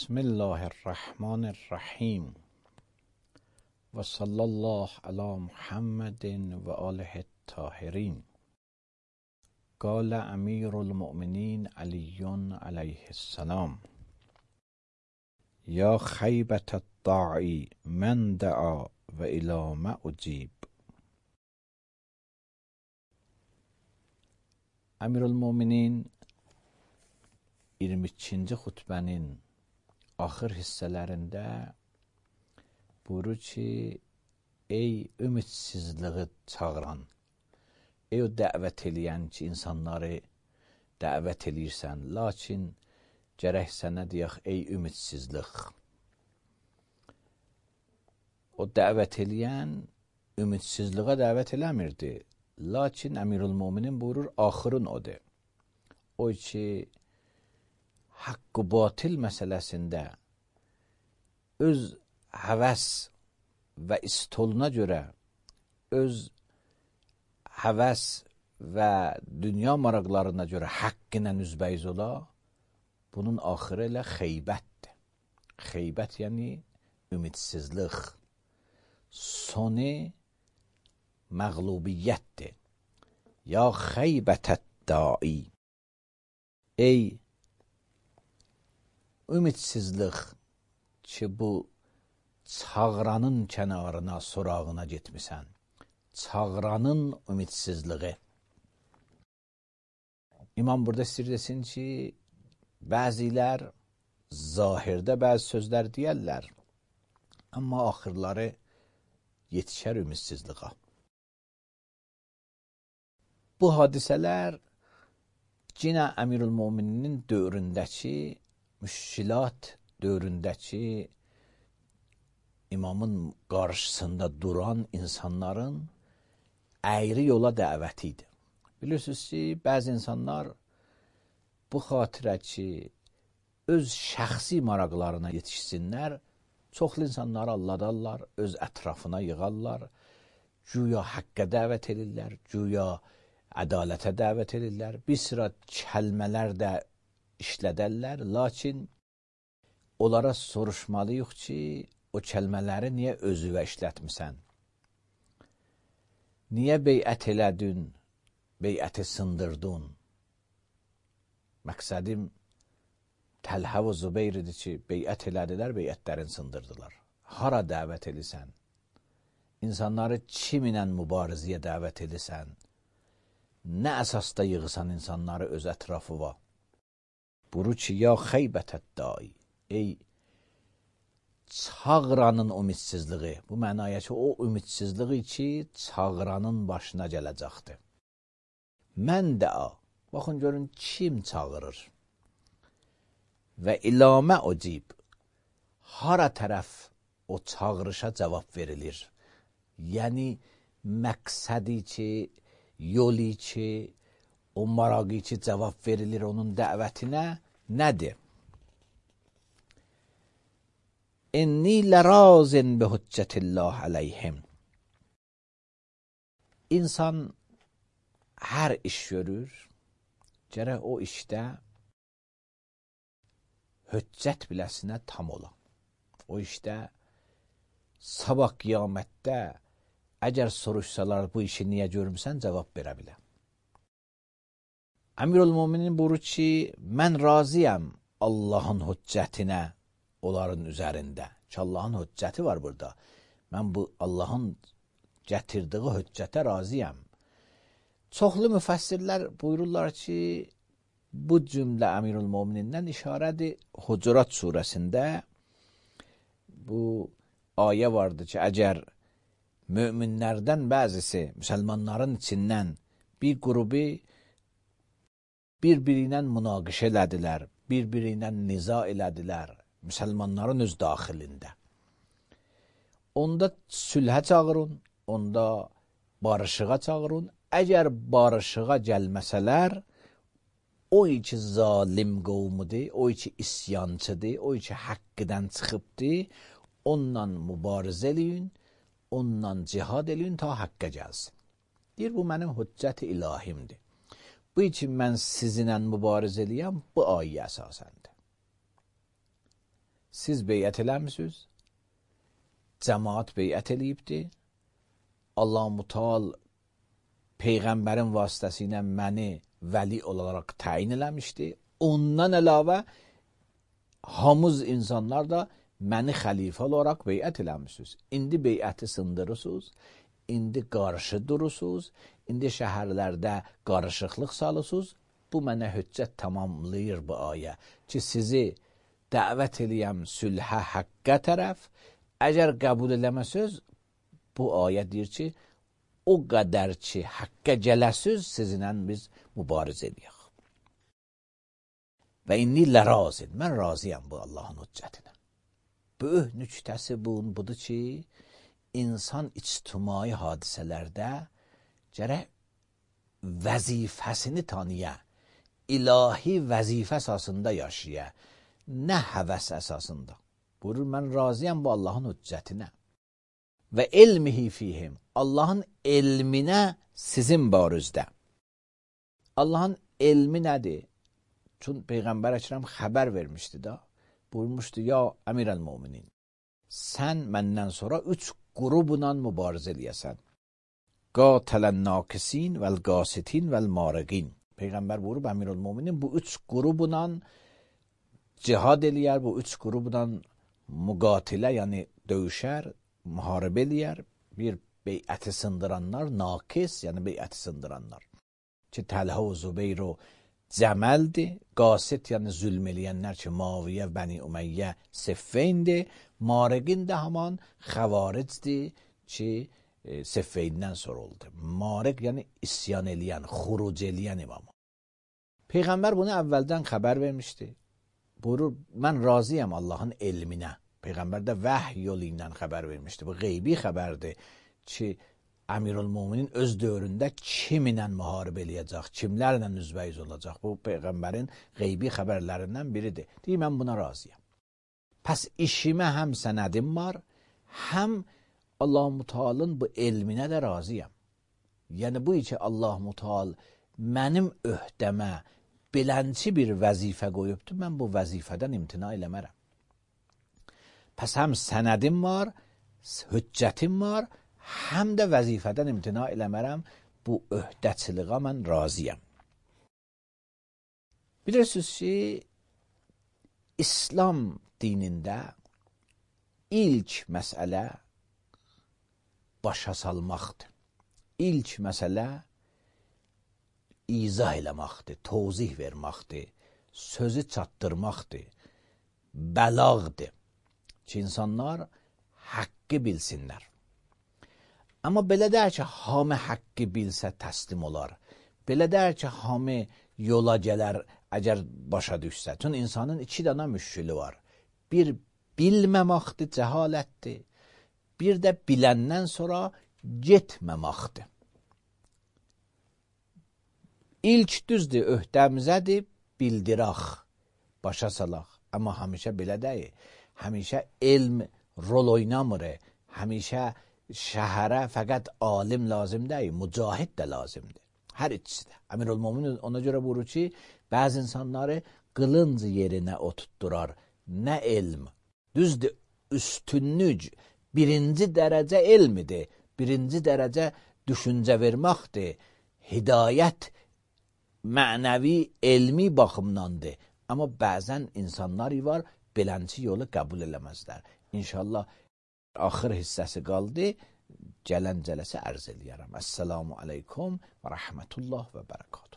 بسم الله الرحمن الرحیم و صلی الله علی محمد و آله الطاهرین. قال امیر المؤمنین علی علیه السلام: یا خیبة الداعی من دعا و الی ما اجیب. Əmir el-Möminin 22-ci xutbənin axır hissələrində buyurur ki, ey ümidsizliği çağıran, ey o dəvət eləyən ki, insanları dəvət eləyirsən, lakin gərək sənə deyək, ey ümidsizlik. O dəvət eləyən ümidsizliğə dəvət eləmirdi. Lakin Əmirül-Möminin buyurur, axırın odur. O ki, haqq-ı batil məsələsində öz həvəs və istoluna görə, öz həvəs və dünya maraqlarına görə haqq ilə üzbəyiz ola, bunun axırı ilə xeybətdir. Xeybət yəni ümidsizlik. Sonu məğlubiyyətdir. Ya xeybətət dai. Ey ümidsizlik ki, bu çağıranın kənarına, sorağına getmisən. Çağıranın ümidsizliği. İmam burada istəyir desin ki, bəzilər zahirdə bəzi sözlər deyərlər, amma axırları yetişər ümidsizliğə. Bu hadisələr yenə Əmirül-Möminin dövründəki, müşkilat dövründəki imamın qarşısında duran insanların əyri yola dəvəti idi. Bilirsiniz ki, bəzi insanlar bu xatirə ki, öz şəxsi maraqlarına yetişsinlər, çoxlu insanları alladarlar, öz ətrafına yığarlar, güya haqqa dəvət edirlər, güya ədalətə dəvət edirlər, bir sıra kəlmələr də işlədərlər, lakin onlara soruşmalıyıq ki, o kəlmələri niyə özüvə işlətmirsən? Niyə beyət elədin, beyəti sındırdın? Məqsədim Təlhə və Zübeyir idi ki, beyət elədilər, beyətlərini sındırdılar. Hara dəvət edirsən? İnsanları kiminlə mübarizəyə dəvət edirsən? Nə əsasda yığısan insanları öz ətrafıva? Buyurur ki, ya xeybətət dai. Ey çağıranın ümidsizliği. Bu mənaya ki, o ümidsizliği ki, çağıranın başına gələcəkdir. Mən dəa. Baxın, görün, kim çağırır? Və ilamə ucib. Hara tərəf o çağırışa cavab verilir? Yəni, məqsədi ki, yolu ki, o maraqı ki, cavab verilir onun dəvətinə nədir? İnni lərazin bi hüccətillah əleyhim. İnsan hər iş görür, gərək o işdə hüccət biləsinə tam ola. O işdə sabah qiyamətdə əgər soruşsalar bu işi niyə görmüsən, cavab verə bilər. Əmirül-Möminin buyurur ki, mən razıyam Allahın hüccətinə onların üzərində. Ki, Allahın hüccəti var burada. Mən bu Allahın gətirdiyi hüccətə razıyam. Çoxlu müfəssirlər buyururlar ki, bu cümlə Əmirül-Möminindən işarədir. Hucurat surəsində bu ayə vardır ki, əgər möminlərdən bəzisi, müsəlmanların içindən bir qrubu bir-biri ilə münaqişə elədilər, bir-biri ilə niza elədilər, müsəlmanların öz daxilində. Onda sülhə çağırın, onda barışığa çağırın. Əgər barışığa gəlməsələr, o ki zalim qovmudur, o ki isyançıdır, o ki haqqıdan çıxıbdır, onunla mübarizə eləyin, onunla cihad eləyin ta haqqa gəlsin. Deyir, bu mənim hüccət-i ilahimdir. Bu için mən sizinlə mübarizə eləyəm, bu ayə əsasəndir. siz beyət eləmisiniz, cəmaat beyət eləyibdir, Allah Müteal Peyğəmbərin vasitəsilə məni vəli olaraq təyin eləmişdi. Ondan əlavə hamız insanlar da məni xəlifə olaraq beyət eləmişsiniz. İndi beyəti sındırırsınız, indi qarşı durursunuz, indi şəhərlərdə qarışıqlıq salırsınız. Bu mənə hüccət tamamlayır bu ayə ki, sizi dəvət eləyəm sülhə, həqqə tərəf. Əgər qəbul eləməsiniz, bu ayə deyir ki, o qədər ki, həqqə gələsiz, sizinlə biz mübarizə edəyək. Və inni lərazin, mən razıyam bu Allahın hüccətinə. Böyük nüktəsi budur ki, insan ictimai hadisələrdə gərək vəzifəsini tanıya, ilahi vəzifə əsasında yaşaya, nə həvəs əsasında. Buyurur, mən razıyam bu Allahın hüccətinə. Və elmihi fihim, Allahın elminə sizin barızdə. Allahın elmi nədir? Çünki Peyğəmbər Əkrəm xəbər vermişdi da, buyurmuşdu, ya əmirəl-müminin, sən məndən sonra 3 qrubla mübarizə eləyəsən. Qatələn-nakisin vəl-qasitin vəl-mariqin. Peyğəmbər buyurub, əmirəl-müminin bu 3 qrubla cihad eləyər, bu 3 qrubla müqatilə, yəni döyüşər, müharibə eləyər. Bir beyəti sındıranlar, nakis, yəni beyəti sındıranlar. Ki, Təlhə və Zübeyr o Cəməldir, qasit, yəni zülm eləyənlər ki, Maviyyə, Bəni Ümeyyə, Siffeyndir. Mariqin də haman xəvaricdir ki, Siffeyndən sonra oldu. Mariq, yəni isyan eləyən, xuruc eləyən imam. Peyğəmbər bunu əvvəldən xəbər vermişdi. Buyurur, mən razıyam Allahın elminə. Peyğəmbər də vəhy yolu ilə xəbər vermişdi. Bu qeybi xəbərdir ki, Əmirül-Müminin öz dövründə kiminlə müharibə eləyəcək, kimlərlə üzbəyiz olacaq. Bu Peyğəmbərin qeybi xəbərlərindən biridir. Deyir, mən buna razıyam. Pəs işimə həm sənədim var, həm Allah Mütealın bu elminə də razıyam. Yəni bu ki, Allah Müteal mənim öhdəmə belənçi bir vəzifə qoyubdur, mən bu vəzifədən imtina eləmərəm. Pəs həm sənədim var, hüccətim var, həm də vəzifədən imtina eləmərəm, bu öhdəçiliğə mən razıyam. Bilirsiniz ki, İslam dinində ilk məsələ başa salmaqdır. İlk məsələ izah eləmaqdır, tozih vermaqdır, sözü çatdırmaqdır, bəlağdır ki, insanlar haqqı bilsinlər. Amma belə deyər ki, hamı haqqı bilsə təslim olar. Belə deyər ki, hamı yola gələr, əgər başa düşsə. Çünki insanın 2 dənə müşkülü var. Bir, bilməmaqdır, cəhalətdir. Bir də biləndən sonra getməmaqdır. İlk düzdür, öhdəmizədir, bildiraq, başa salaq. Amma həmişə belə deyil. Həmişə elm rol oynamır. Həmişə şəhərə fəqət alim lazım deyil, mücahid də lazımdır. Hər ikisi də. Əmirül-Müminin ona görə buyurur ki, bəzi insanları qılınc yerinə oturtdurar. Nə elm? Düzdür, üstünlük birinci dərəcə elmidir. Birinci dərəcə düşüncə verməkdir. Hidayət mənəvi, elmi baxımdandır. Amma bəzən insanlar var, belənçi yolu qəbul eləməzlər. İnşallah axır hissəsi qaldı, gələn cələsə ərz eləyərəm. Əssəlamu aleykum və rəhmətullah və bərəkatuhu.